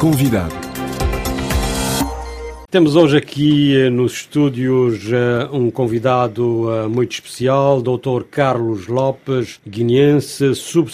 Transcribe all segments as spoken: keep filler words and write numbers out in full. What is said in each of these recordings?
Convidado. Temos hoje aqui nos estúdios um convidado muito especial, doutor Carlos Lopes, guineense,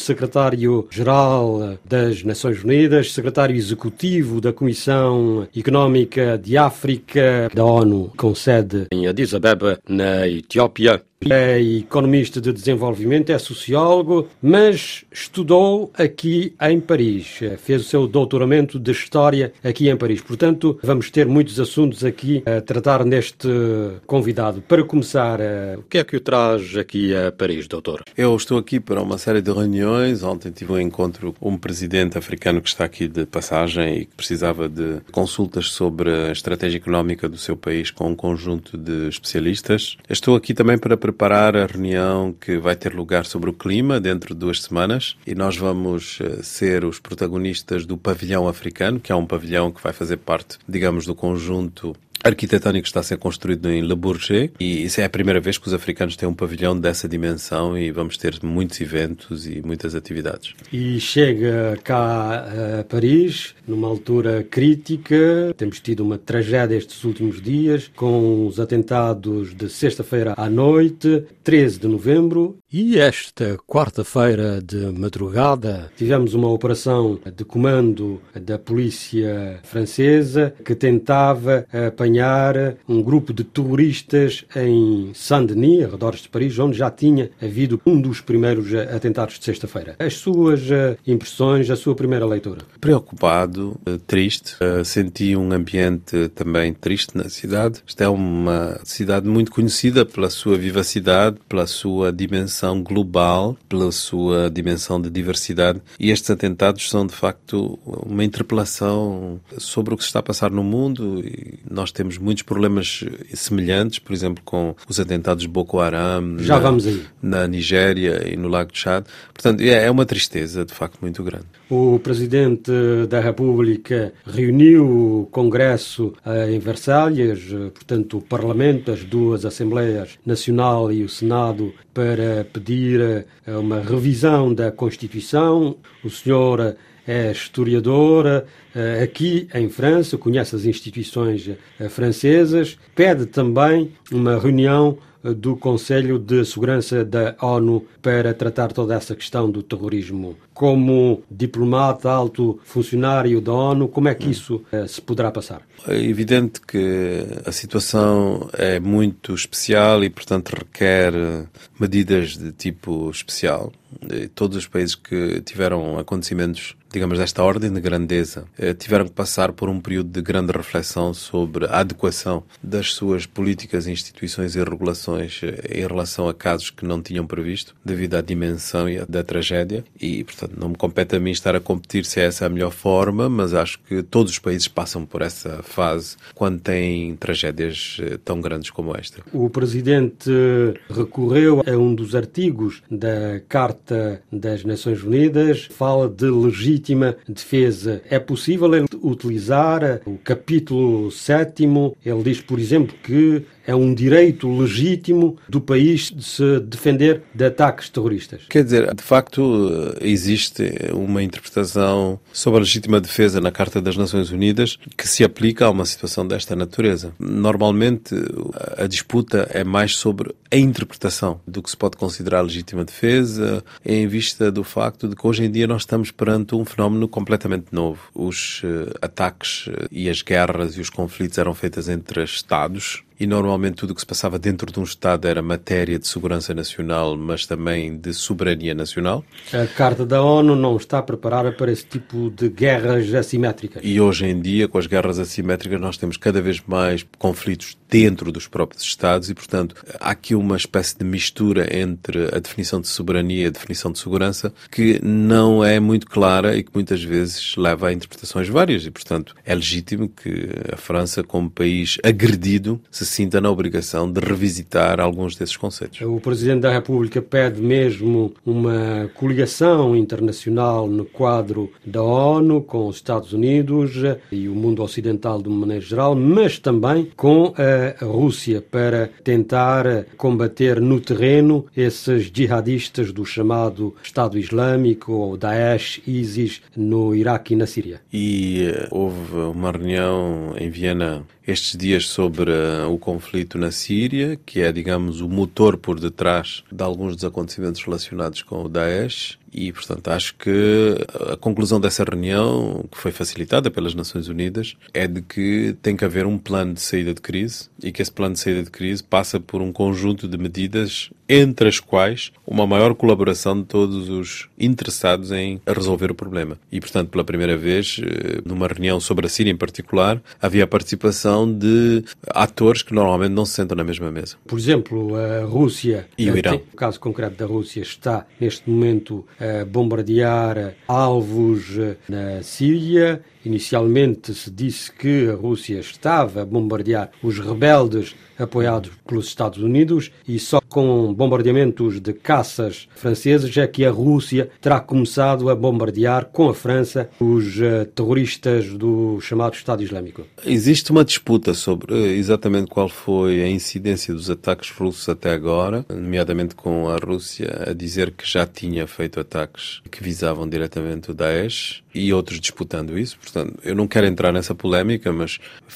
subsecretário-geral das Nações Unidas, secretário executivo da Comissão Económica de África da ONU, com sede em Addis Abeba, na Etiópia. É economista de desenvolvimento, é sociólogo, mas estudou aqui em Paris. Fez o seu doutoramento de História aqui em Paris. Portanto, vamos ter muitos assuntos aqui a tratar neste convidado. Para começar, o que é que o traz aqui a Paris, doutor? Eu estou aqui para uma série de reuniões. Ontem tive um encontro com um presidente africano que está aqui de passagem e que precisava de consultas sobre a estratégia económica do seu país com um conjunto de especialistas. Estou aqui também para preparar a reunião que vai ter lugar sobre o clima dentro de duas semanas e nós vamos ser os protagonistas do pavilhão africano, que é um pavilhão que vai fazer parte, digamos, do conjunto arquitetónico que está a ser construído em Le Bourget, e isso é a primeira vez que os africanos têm um pavilhão dessa dimensão e vamos ter muitos eventos e muitas atividades. E chega cá a Paris numa altura crítica. Temos tido uma tragédia estes últimos dias com os atentados de sexta-feira à noite, treze de novembro, e esta quarta-feira de madrugada tivemos uma operação de comando da polícia francesa que tentava apanhar um grupo de terroristas em Saint-Denis, arredores de Paris, onde já tinha havido um dos primeiros atentados de sexta-feira. As suas impressões, a sua primeira leitura? Preocupado, triste, senti um ambiente também triste na cidade. Esta é uma cidade muito conhecida pela sua vivacidade, pela sua dimensão global, pela sua dimensão de diversidade, e estes atentados são de facto uma interpelação sobre o que se está a passar no mundo, e nós temos muitos problemas semelhantes, por exemplo, com os atentados de Boko Haram Já na, vamos aí. na Nigéria e no Lago de Chad. Portanto, é uma tristeza de facto muito grande. O Presidente da República reuniu o Congresso em Versalhes, portanto o Parlamento, as duas Assembleias Nacional e o Senado, para pedir uma revisão da Constituição. O senhor é historiador aqui em França, conhece as instituições francesas, pede também uma reunião do Conselho de Segurança da ONU para tratar toda essa questão do terrorismo. Como diplomata, alto funcionário da ONU, como é que isso eh, se poderá passar? É evidente que a situação é muito especial e, portanto, requer medidas de tipo especial. E todos os países que tiveram acontecimentos, digamos, desta ordem de grandeza, eh, tiveram que passar por um período de grande reflexão sobre a adequação das suas políticas, instituições e regulações em relação a casos que não tinham previsto, devido à dimensão e da tragédia. E, portanto, não me compete a mim estar a competir se essa é a melhor forma, mas acho que todos os países passam por essa fase quando têm tragédias tão grandes como esta. O Presidente recorreu a um dos artigos da Carta das Nações Unidas, fala de legítima defesa. É possível ele utilizar o capítulo sétimo? Ele diz, por exemplo, que é um direito legítimo do país de se defender de ataques terroristas. Quer dizer, de facto, existe uma interpretação sobre a legítima defesa na Carta das Nações Unidas que se aplica a uma situação desta natureza. Normalmente, a disputa é mais sobre a interpretação do que se pode considerar legítima defesa, em vista do facto de que hoje em dia nós estamos perante um fenómeno completamente novo. Os uh, ataques e as guerras e os conflitos eram feitos entre Estados, e normalmente tudo o que se passava dentro de um Estado era matéria de segurança nacional, mas também de soberania nacional. A Carta da ONU não está preparada para esse tipo de guerras assimétricas. E hoje em dia, com as guerras assimétricas, nós temos cada vez mais conflitos dentro dos próprios Estados e, portanto, há aqui uma espécie de mistura entre a definição de soberania e a definição de segurança que não é muito clara e que muitas vezes leva a interpretações várias. E, portanto, é legítimo que a França, como país agredido, se sinta na obrigação de revisitar alguns desses conceitos. O Presidente da República pede mesmo uma coligação internacional no quadro da ONU com os Estados Unidos e o mundo ocidental de uma maneira geral, mas também com a Rússia para tentar combater no terreno esses jihadistas do chamado Estado Islâmico ou Daesh, ISIS, no Iraque e na Síria. E uh, houve uma reunião em Viena estes dias sobre uh, o conflito na Síria, que é, digamos, o motor por detrás de alguns dos acontecimentos relacionados com o Daesh. E, portanto, acho que a conclusão dessa reunião, que foi facilitada pelas Nações Unidas, é de que tem que haver um plano de saída de crise e que esse plano de saída de crise passa por um conjunto de medidas, entre as quais uma maior colaboração de todos os interessados em resolver o problema. E, portanto, pela primeira vez, numa reunião sobre a Síria em particular, havia a participação de atores que normalmente não se sentam na mesma mesa. Por exemplo, a Rússia, e o Irã. O caso concreto da Rússia está, neste momento, a bombardear alvos na Síria. Inicialmente se disse que a Rússia estava a bombardear os rebeldes apoiados pelos Estados Unidos e só com bombardeamentos de caças franceses é que a Rússia terá começado a bombardear com a França os uh, terroristas do chamado Estado Islâmico. Existe uma disputa sobre exatamente qual foi a incidência dos ataques russos até agora, nomeadamente com a Rússia a dizer que já tinha feito ataques que visavam diretamente o Daesh e outros disputando isso. Portanto, eu não quero entrar nessa polémica, mas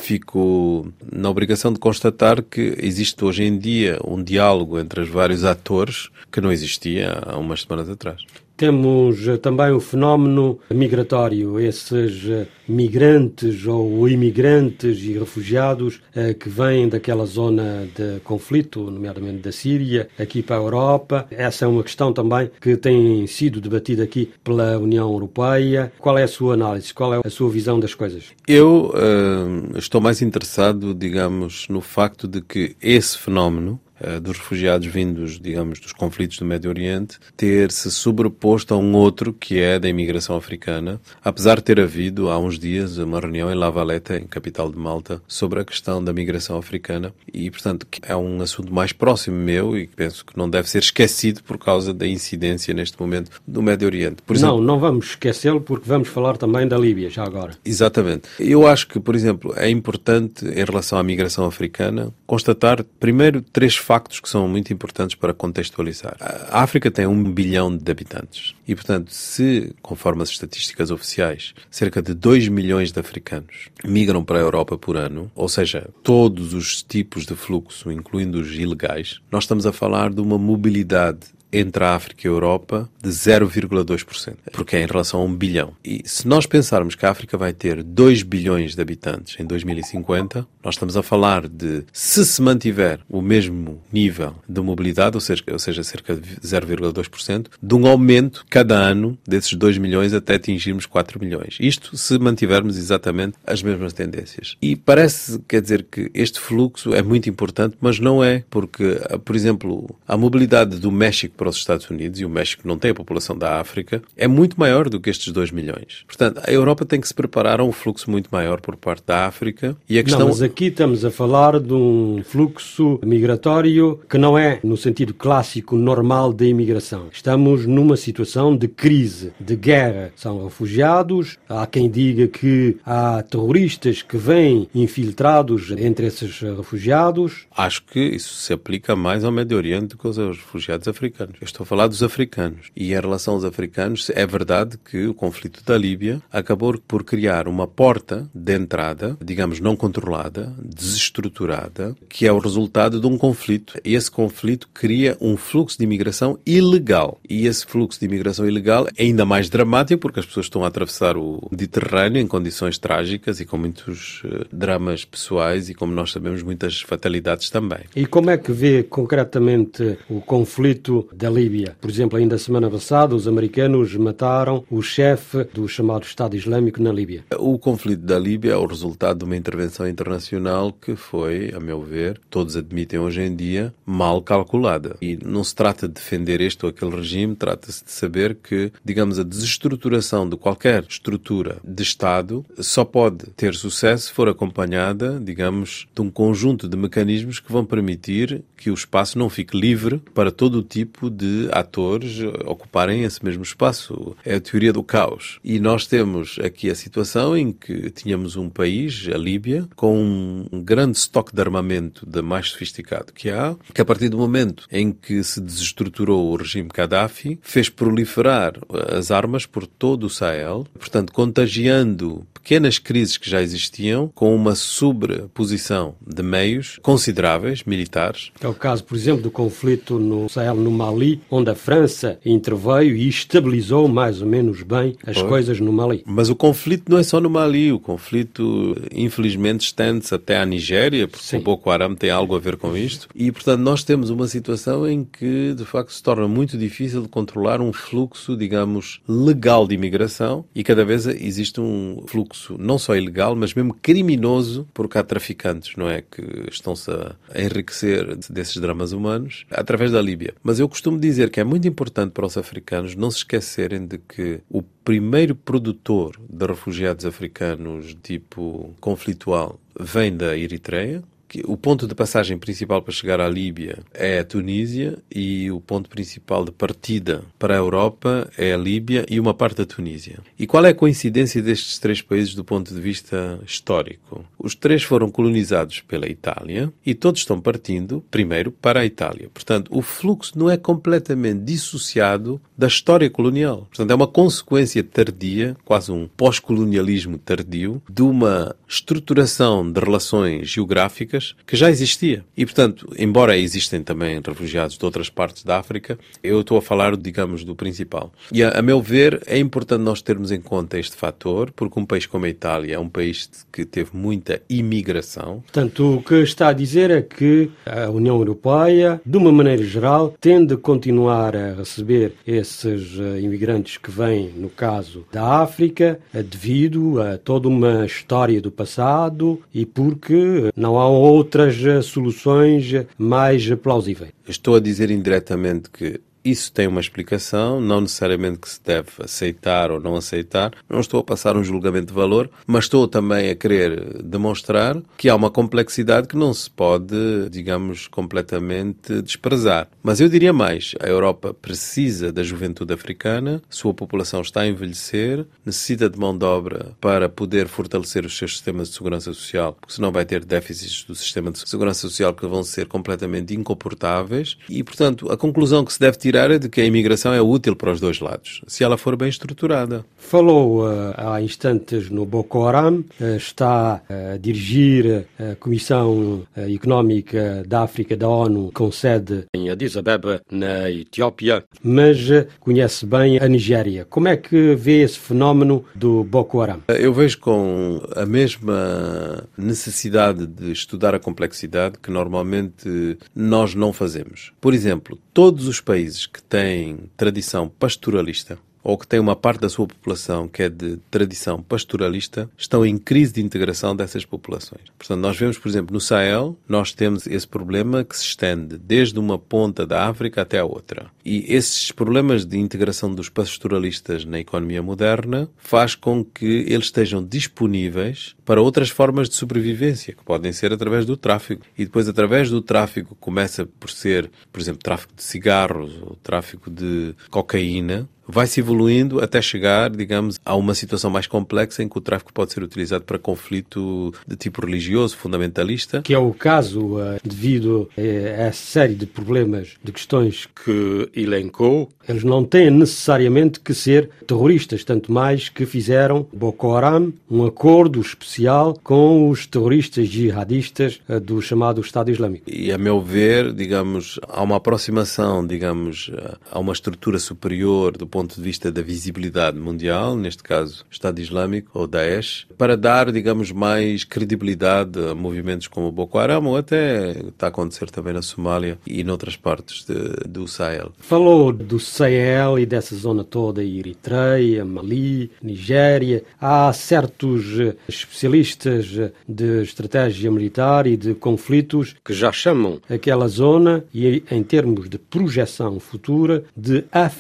fico na obrigação de constatar que existe hoje em dia um diálogo entre os vários atores que não existia há umas semanas atrás. Temos também o fenómeno migratório, esses migrantes ou imigrantes e refugiados que vêm daquela zona de conflito, nomeadamente da Síria, aqui para a Europa. Essa é uma questão também que tem sido debatida aqui pela União Europeia. Qual é a sua análise? Qual é a sua visão das coisas? Eu uh, estou mais interessado, digamos, no facto de que esse fenómeno dos refugiados vindos, digamos, dos conflitos do Médio Oriente, ter-se sobreposto a um outro que é da imigração africana, apesar de ter havido há uns dias uma reunião em La Valetta, em capital de Malta, sobre a questão da migração africana e, portanto, é um assunto mais próximo meu e penso que não deve ser esquecido por causa da incidência neste momento do Médio Oriente. Por exemplo, não, não vamos esquecê-lo porque vamos falar também da Líbia, já agora. Exatamente. Eu acho que, por exemplo, é importante, em relação à migração africana, constatar, primeiro, três factos que são muito importantes para contextualizar. A África tem um bilhão de habitantes e, portanto, se, conforme as estatísticas oficiais, cerca de dois milhões de africanos migram para a Europa por ano, ou seja, todos os tipos de fluxo, incluindo os ilegais, nós estamos a falar de uma mobilidade entre a África e a Europa de zero vírgula dois por cento, porque é em relação a um bilhão. E se nós pensarmos que a África vai ter dois bilhões de habitantes em dois mil e cinquenta, nós estamos a falar de, se se mantiver o mesmo nível de mobilidade, ou seja, ou seja cerca de zero vírgula dois por cento, de um aumento cada ano desses dois milhões até atingirmos quatro milhões. Isto se mantivermos exatamente as mesmas tendências. E parece, quer dizer, que este fluxo é muito importante, mas não é, porque, por exemplo, a mobilidade do México para os Estados Unidos, e o México não tem a população da África, é muito maior do que estes dois milhões. Portanto, a Europa tem que se preparar a um fluxo muito maior por parte da África. E a questão... Não, mas aqui estamos a falar de um fluxo migratório que não é no sentido clássico normal da imigração. Estamos numa situação de crise, de guerra. São refugiados, há quem diga que há terroristas que vêm infiltrados entre esses refugiados. Acho que isso se aplica mais ao Médio Oriente do que aos refugiados africanos. Eu estou a falar dos africanos. E em relação aos africanos, é verdade que o conflito da Líbia acabou por criar uma porta de entrada, digamos, não controlada, desestruturada, que é o resultado de um conflito. E esse conflito cria um fluxo de imigração ilegal. E esse fluxo de imigração ilegal é ainda mais dramático porque as pessoas estão a atravessar o Mediterrâneo em condições trágicas e com muitos uh, dramas pessoais e, como nós sabemos, muitas fatalidades também. E como é que vê concretamente o conflito da Líbia. Por exemplo, ainda a semana passada, os americanos mataram o chefe do chamado Estado Islâmico na Líbia. O conflito da Líbia é o resultado de uma intervenção internacional que foi, a meu ver, todos admitem hoje em dia, mal calculada. E não se trata de defender este ou aquele regime, trata-se de saber que, digamos, a desestruturação de qualquer estrutura de Estado só pode ter sucesso se for acompanhada, digamos, de um conjunto de mecanismos que vão permitir que o espaço não fique livre para todo o tipo de atores ocuparem esse mesmo espaço. É a teoria do caos. E nós temos aqui a situação em que tínhamos um país, a Líbia, com um grande estoque de armamento da mais sofisticado que há, que a partir do momento em que se desestruturou o regime Gaddafi, fez proliferar as armas por todo o Sahel, portanto, contagiando pequenas crises que já existiam com uma sobreposição de meios consideráveis, militares. É o caso, por exemplo, do conflito no Sahel, no Mali, onde a França interveio e estabilizou mais ou menos bem as Foi. coisas no Mali. Mas o conflito não é só no Mali, o conflito infelizmente estende-se até à Nigéria, porque Sim. o Boko Haram tem algo a ver com isto, e portanto nós temos uma situação em que de facto se torna muito difícil de controlar um fluxo, digamos, legal de imigração, e cada vez existe um fluxo não só ilegal, mas mesmo criminoso, porque há traficantes, não é, que estão-se a enriquecer desses dramas humanos através da Líbia. Mas eu costumo dizer que é muito importante para os africanos não se esquecerem de que o primeiro produtor de refugiados africanos tipo conflitual vem da Eritreia. O ponto de passagem principal para chegar à Líbia é a Tunísia e o ponto principal de partida para a Europa é a Líbia e uma parte da Tunísia. E qual é a coincidência destes três países do ponto de vista histórico? Os três foram colonizados pela Itália e todos estão partindo primeiro para a Itália. Portanto, o fluxo não é completamente dissociado da história colonial. Portanto, é uma consequência tardia, quase um pós-colonialismo tardio, de uma estruturação de relações geográficas que já existia. E, portanto, embora existem também refugiados de outras partes da África, eu estou a falar, digamos, do principal. E, a, a meu ver, é importante nós termos em conta este fator, porque um país como a Itália é um país que teve muita imigração. Portanto, o que está a dizer é que a União Europeia, de uma maneira geral, tende a continuar a receber esses uh, imigrantes que vêm, no caso da África, uh, devido a toda uma história do passado e porque não há outras uh, soluções mais plausíveis. Estou a dizer indiretamente que isso tem uma explicação, não necessariamente que se deve aceitar ou não aceitar. Não estou a passar um julgamento de valor, mas estou também a querer demonstrar que há uma complexidade que não se pode, digamos, completamente desprezar. Mas eu diria mais, a Europa precisa da juventude africana, sua população está a envelhecer, necessita de mão de obra para poder fortalecer os seus sistemas de segurança social, porque senão vai ter déficits do sistema de segurança social que vão ser completamente incomportáveis. E, portanto, a conclusão que se deve tirar é de que a imigração é útil para os dois lados, se ela for bem estruturada. Falou uh, há instantes no Boko Haram, uh, está uh, a dirigir a Comissão uh, Económica da África da ONU, com sede em Addis Abeba, na Etiópia, mas uh, conhece bem a Nigéria. Como é que vê esse fenómeno do Boko Haram? Eu vejo com a mesma necessidade de estudar a complexidade que normalmente nós não fazemos. Por exemplo, todos os países que têm tradição pastoralista ou que têm uma parte da sua população que é de tradição pastoralista, estão em crise de integração dessas populações. Portanto, nós vemos, por exemplo, no Sahel, nós temos esse problema que se estende desde uma ponta da África até a outra. E esses problemas de integração dos pastoralistas na economia moderna faz com que eles estejam disponíveis para outras formas de sobrevivência, que podem ser através do tráfico. E depois, através do tráfico, começa por ser, por exemplo, tráfico de cigarros ou tráfico de cocaína, vai-se evoluindo até chegar, digamos, a uma situação mais complexa em que o tráfico pode ser utilizado para conflito de tipo religioso, fundamentalista. Que é o caso uh, devido a essa série de problemas, de questões que elencou. Eles não têm necessariamente que ser terroristas, tanto mais que fizeram Boko Haram um acordo especial com os terroristas jihadistas uh, do chamado Estado Islâmico. E, a meu ver, digamos, há uma aproximação, digamos, a uma estrutura superior do ponto de vista da visibilidade mundial, neste caso Estado Islâmico ou Daesh, para dar, digamos, mais credibilidade a movimentos como o Boko Haram, ou até está a acontecer também na Somália e noutras partes de, do Sahel. Falou do Sahel e dessa zona toda, Eritreia, Mali, Nigéria. Há certos especialistas de estratégia militar e de conflitos que já chamam aquela zona, e em termos de projeção futura, de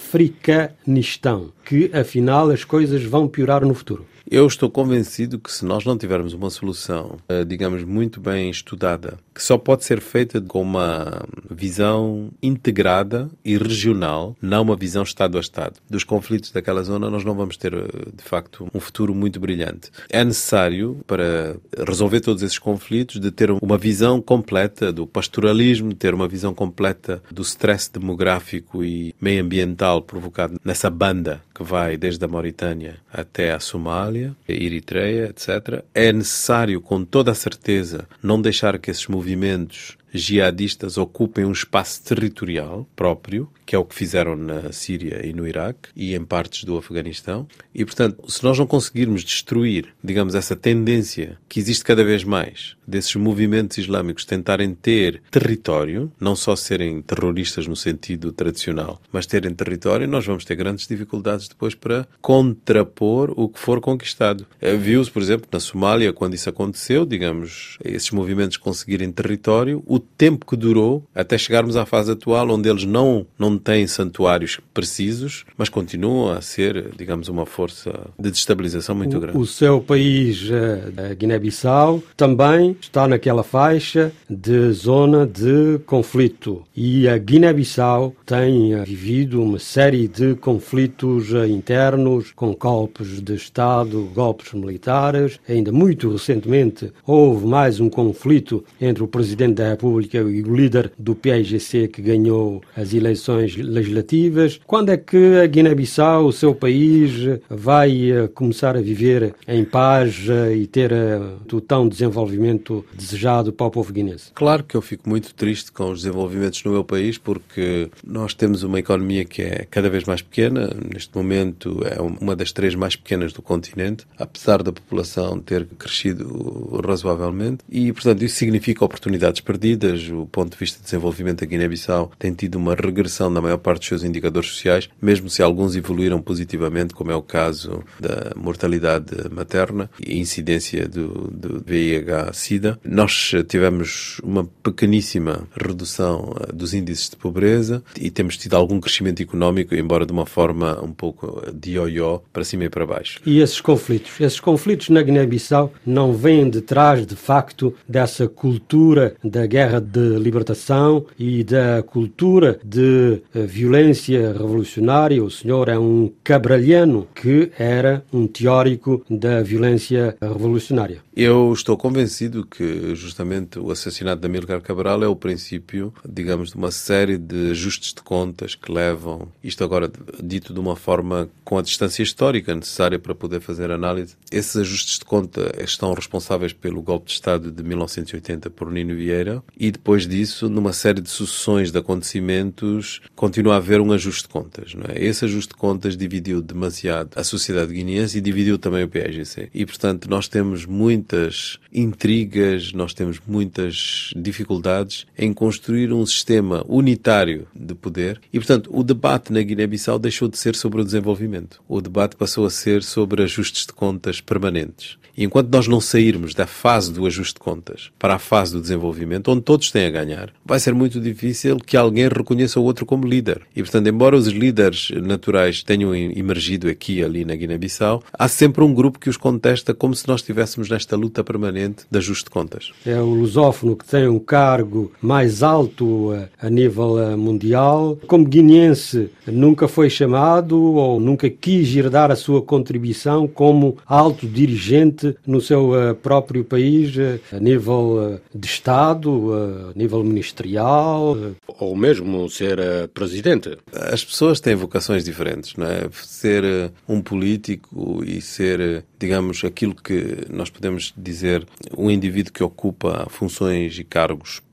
Africanistão, que afinal as coisas vão piorar no futuro. Eu estou convencido que se nós não tivermos uma solução, digamos, muito bem estudada, que só pode ser feita com uma visão integrada e regional, não uma visão Estado a Estado, dos conflitos daquela zona, nós não vamos ter, de facto, um futuro muito brilhante. É necessário, para resolver todos esses conflitos, de ter uma visão completa do pastoralismo, ter uma visão completa do stress demográfico e meioambiental provocado nessa banda que vai desde a Mauritânia até a Somália, a Eritreia, etcétera. É necessário, com toda a certeza, não deixar que esses movimentos jihadistas ocupem um espaço territorial próprio, que é o que fizeram na Síria e no Iraque e em partes do Afeganistão. E, portanto, se nós não conseguirmos destruir, digamos, essa tendência que existe cada vez mais desses movimentos islâmicos tentarem ter território, não só serem terroristas no sentido tradicional, mas terem território, nós vamos ter grandes dificuldades depois para contrapor o que for conquistado. Viu-se, por exemplo, na Somália, quando isso aconteceu, digamos, esses movimentos conseguirem território, o tempo que durou até chegarmos à fase atual, onde eles não, não têm santuários precisos, mas continuam a ser, digamos, uma força de destabilização muito o, grande. O seu país, a Guiné-Bissau, também está naquela faixa de zona de conflito. E a Guiné-Bissau tem vivido uma série de conflitos internos, com golpes de Estado, golpes militares. Ainda muito recentemente houve mais um conflito entre o Presidente da República e o líder do P A I G C, que ganhou as eleições legislativas. Quando é que a Guiné-Bissau, o seu país, vai começar a viver em paz e ter o tão desenvolvimento desejado para o povo guinense? Claro que eu fico muito triste com os desenvolvimentos no meu país, porque nós temos uma economia que é cada vez mais pequena. Neste momento é uma das três mais pequenas do continente, apesar da população ter crescido razoavelmente. E, portanto, isso significa oportunidades perdidas. O ponto de vista de desenvolvimento da Guiné-Bissau tem tido uma regressão na maior parte dos seus indicadores sociais, mesmo se alguns evoluíram positivamente, como é o caso da mortalidade materna e incidência do, do V I H SIDA. Nós tivemos uma pequeníssima redução dos índices de pobreza e temos tido algum crescimento económico, embora de uma forma um pouco de ioió, para cima e para baixo. E esses conflitos? Esses conflitos na Guiné-Bissau não vêm de trás, de facto, dessa cultura da guerra de libertação e da cultura de violência revolucionária? O senhor é um cabralhano que era um teórico da violência revolucionária. Eu estou convencido que justamente o assassinato de Amílcar Cabral é o princípio, digamos, de uma série de ajustes de contas que levam, isto agora dito de uma forma com a distância histórica necessária para poder fazer análise. Esses ajustes de conta estão responsáveis pelo golpe de Estado de mil novecentos e oitenta por Nino Vieira e depois disso, numa série de sucessões de acontecimentos, continua a haver um ajuste de contas, não é? Esse ajuste de contas dividiu demasiado a sociedade guineense e dividiu também o P A I G C. E, portanto, nós temos muito muitas intrigas, nós temos muitas dificuldades em construir um sistema unitário de poder e, portanto, o debate na Guiné-Bissau deixou de ser sobre o desenvolvimento. O debate passou a ser sobre ajustes de contas permanentes. E enquanto nós não sairmos da fase do ajuste de contas para a fase do desenvolvimento, onde todos têm a ganhar, vai ser muito difícil que alguém reconheça o outro como líder. E, portanto, embora os líderes naturais tenham emergido aqui e ali na Guiné-Bissau, há sempre um grupo que os contesta como se nós estivéssemos nesta luta permanente de ajuste de contas. É o lusófono que tem um cargo mais alto a, a nível mundial. Como guineense, nunca foi chamado ou nunca quis ir dar a sua contribuição como alto dirigente no seu uh, próprio país, uh, a nível uh, de Estado, uh, a nível ministerial, uh, ou mesmo ser uh, presidente. As pessoas têm vocações diferentes, não é? Ser uh, um político e ser, uh, digamos, aquilo que nós podemos dizer, um indivíduo que ocupa funções e cargos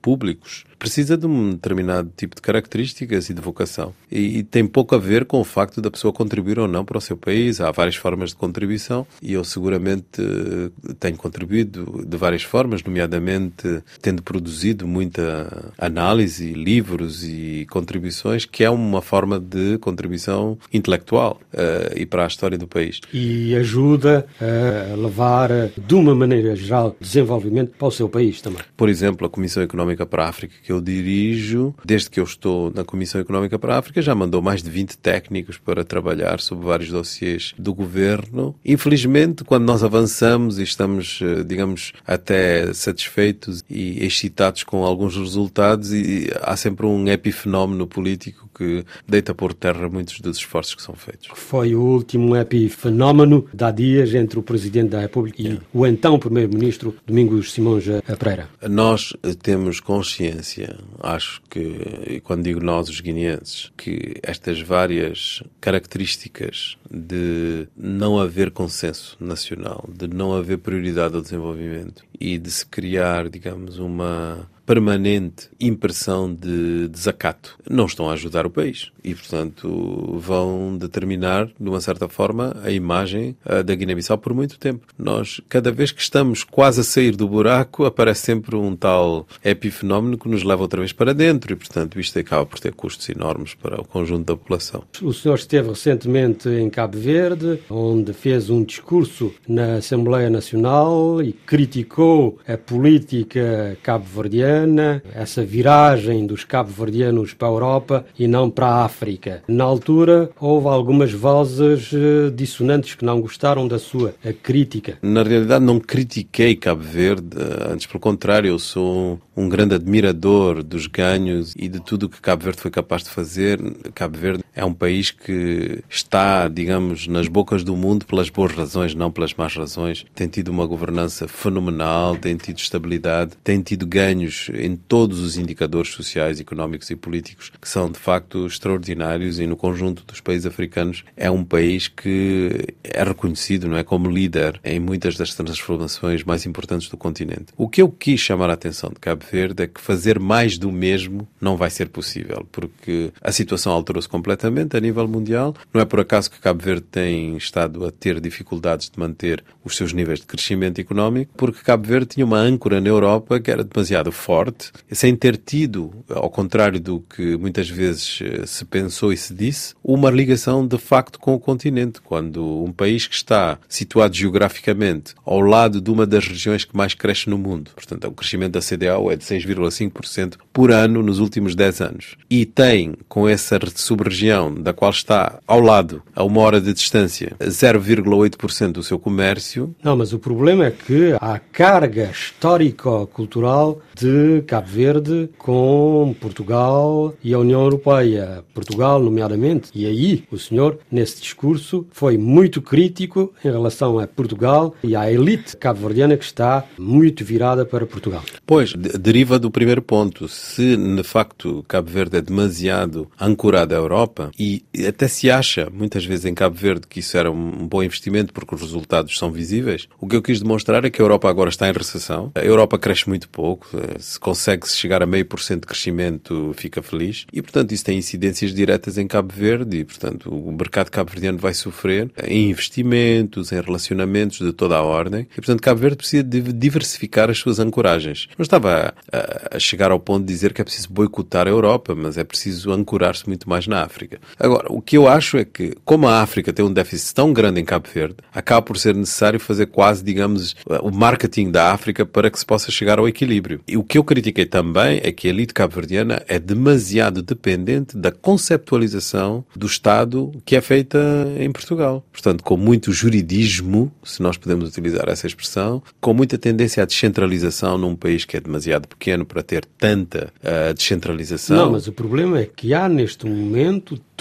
públicos, precisa de um determinado tipo de características e de vocação. E, e tem pouco a ver com o facto da pessoa contribuir ou não para o seu país. Há várias formas de contribuição e eu seguramente tenho contribuído de várias formas, nomeadamente tendo produzido muita análise, livros e contribuições, que é uma forma de contribuição intelectual uh, e para a história do país. E ajuda a levar, de uma maneira geral, desenvolvimento para o seu país também. Por exemplo, a Comissão Económica para a África, que eu dirijo, desde que eu estou na Comissão Económica para a África, já mandou mais de vinte técnicos para trabalhar sobre vários dossiês do governo. Infelizmente, quando nós avançamos e estamos, digamos, até satisfeitos e excitados com alguns resultados, e há sempre um epifenómeno político que deita por terra muitos dos esforços que são feitos. Foi o último epifenómeno de há dias entre o Presidente da República e yeah. o então Primeiro-Ministro Domingos Simões Pereira. Nós temos consciência, acho que, e quando digo nós, os guineenses, que estas várias características de não haver consenso nacional, de não haver prioridade ao desenvolvimento e de se criar, digamos, uma permanente impressão de desacato, não estão a ajudar o país e, portanto, vão determinar, de uma certa forma, a imagem uh, da Guiné-Bissau por muito tempo. Nós, cada vez que estamos quase a sair do buraco, aparece sempre um tal epifenómeno que nos leva outra vez para dentro e, portanto, isto acaba por ter custos enormes para o conjunto da população. O senhor esteve recentemente em Cabo Verde, onde fez um discurso na Assembleia Nacional e criticou a política cabo-verdiana, essa viragem dos cabo-verdianos para a Europa e não para a África. Na altura, houve algumas vozes dissonantes que não gostaram da sua crítica. Na realidade, não critiquei Cabo Verde, antes pelo contrário, eu sou um grande admirador dos ganhos e de tudo o que Cabo Verde foi capaz de fazer. Cabo Verde é um país que está, digamos, nas bocas do mundo pelas boas razões, não pelas más razões. Tem tido uma governança fenomenal, tem tido estabilidade, tem tido ganhos em todos os indicadores sociais, económicos e políticos que são de facto extraordinários e no conjunto dos países africanos é um país que é reconhecido, não é, como líder em muitas das transformações mais importantes do continente. O que eu quis chamar a atenção de Cabo Verde é que fazer mais do mesmo não vai ser possível, porque a situação alterou-se completamente a nível mundial. Não é por acaso que Cabo Verde tem estado a ter dificuldades de manter os seus níveis de crescimento económico, porque Cabo Verde tinha uma âncora na Europa que era demasiado forte, sem ter tido, ao contrário do que muitas vezes se pensou e se disse, uma ligação de facto com o continente. Quando um país que está situado geograficamente ao lado de uma das regiões que mais cresce no mundo, portanto, o crescimento da C D A O é de seis vírgula cinco por cento por ano nos últimos dez anos, e tem, com essa sub-região da qual está ao lado, a uma hora de distância, zero vírgula oito por cento do seu comércio... Não, mas o problema é que há carga histórico-cultural de Cabo Verde com Portugal e a União Europeia. Portugal, nomeadamente. E aí, o senhor, nesse discurso, foi muito crítico em relação a Portugal e à elite cabo-verdiana que está muito virada para Portugal. Pois, deriva do primeiro ponto. Se, de facto, Cabo Verde é demasiado ancorado à Europa e até se acha, muitas vezes em Cabo Verde, que isso era um bom investimento porque os resultados são visíveis, o que eu quis demonstrar é que a Europa agora está em recessão. A Europa cresce muito pouco. Se consegue-se chegar a meio por cento de crescimento, fica feliz. E, portanto, isso tem incidências diretas em Cabo Verde e, portanto, o mercado cabo-verdiano vai sofrer em investimentos, em relacionamentos de toda a ordem. E, portanto, Cabo Verde precisa de diversificar as suas ancoragens. Não estava a, a chegar ao ponto de dizer que é preciso boicotar a Europa, mas é preciso ancorar-se muito mais na África. Agora, o que eu acho é que, como a África tem um déficit tão grande em Cabo Verde, acaba por ser necessário fazer quase, digamos, o marketing da África para que se possa chegar ao equilíbrio. E o que eu critiquei também é que a elite cabo-verdiana é demasiado dependente da conceptualização do Estado que é feita em Portugal. Portanto, com muito juridismo, se nós podemos utilizar essa expressão, com muita tendência à descentralização num país que é demasiado pequeno para ter tanta uh, descentralização. Não, mas o problema é que há neste momento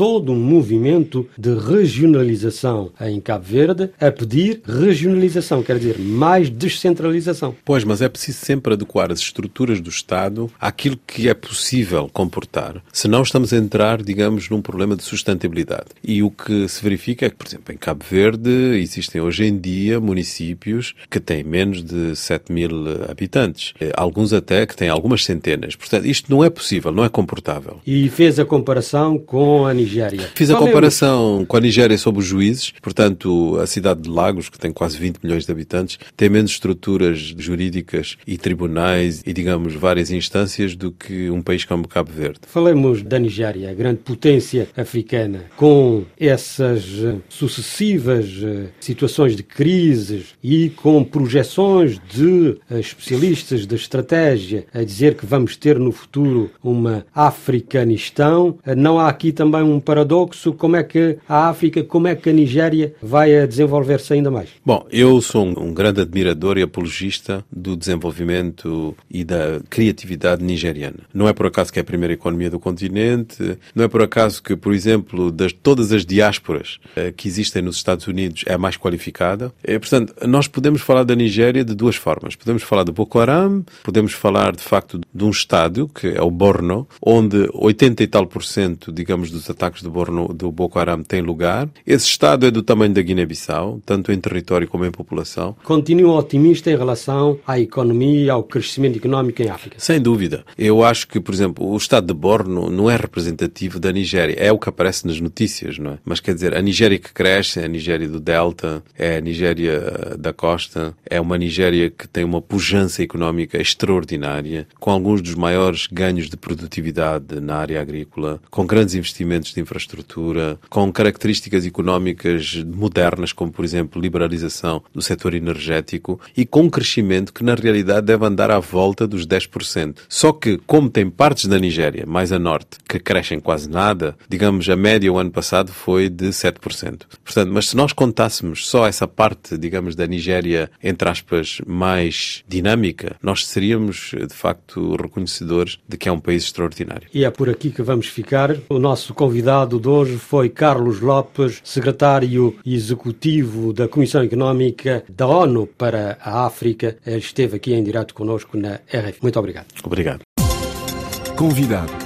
todo um movimento de regionalização em Cabo Verde a pedir regionalização, quer dizer, mais descentralização. Pois, mas é preciso sempre adequar as estruturas do Estado àquilo que é possível comportar. Senão estamos a entrar, digamos, num problema de sustentabilidade. E o que se verifica é que, por exemplo, em Cabo Verde existem hoje em dia municípios que têm menos de sete mil habitantes. Alguns até que têm algumas centenas. Portanto, isto não é possível, não é comportável. E fez a comparação com a Nigéria. Fiz a comparação com a Nigéria sobre os juízes. Portanto, a cidade de Lagos, que tem quase vinte milhões de habitantes, tem menos estruturas jurídicas e tribunais e, digamos, várias instâncias do que um país como Cabo Verde. Falemos da Nigéria, a grande potência africana, com essas sucessivas situações de crises e com projeções de especialistas de estratégia a dizer que vamos ter no futuro uma Africanistão. Não há aqui também um paradoxo? Como é que a África, como é que a Nigéria vai desenvolver-se ainda mais? Bom, eu sou um, um grande admirador e apologista do desenvolvimento e da criatividade nigeriana. Não é por acaso que é a primeira economia do continente, não é por acaso que, por exemplo, das todas as diásporas eh, que existem nos Estados Unidos é a mais qualificada. Eh, portanto, nós podemos falar da Nigéria de duas formas. Podemos falar de Boko Haram, podemos falar, de facto, de um estado, que é o Borno, onde oitenta e tal por cento, digamos, dos ataques do, Borno, do Boko Haram têm lugar. Esse estado é do tamanho da Guiné-Bissau, tanto em território como em população. Continua otimista em relação à economia e ao crescimento económico em África? Sem dúvida. Eu acho que, por exemplo, o estado de Borno não é representativo da Nigéria. É o que aparece nas notícias, não é? Mas quer dizer, a Nigéria que cresce é a Nigéria do Delta, é a Nigéria da Costa, é uma Nigéria que tem uma pujança económica extraordinária, com alguns dos maiores ganhos de produtividade na área agrícola, com grandes investimentos de infraestrutura, com características económicas modernas, como, por exemplo, liberalização do setor energético e com um crescimento que, na realidade, deve andar à volta dos dez por cento. Só que, como tem partes da Nigéria, mais a norte, que crescem quase nada, digamos, a média o ano passado foi de sete por cento. Portanto, mas se nós contássemos só essa parte, digamos, da Nigéria, entre aspas, mais dinâmica, nós seríamos, de facto, reconhecedores de que é um país extraordinário. E é por aqui que vamos ficar. O nosso convidado de hoje foi Carlos Lopes, secretário executivo da Comissão Económica da ONU para a África. Ele esteve aqui em direto connosco na R F. Muito obrigado. Obrigado. Convidado.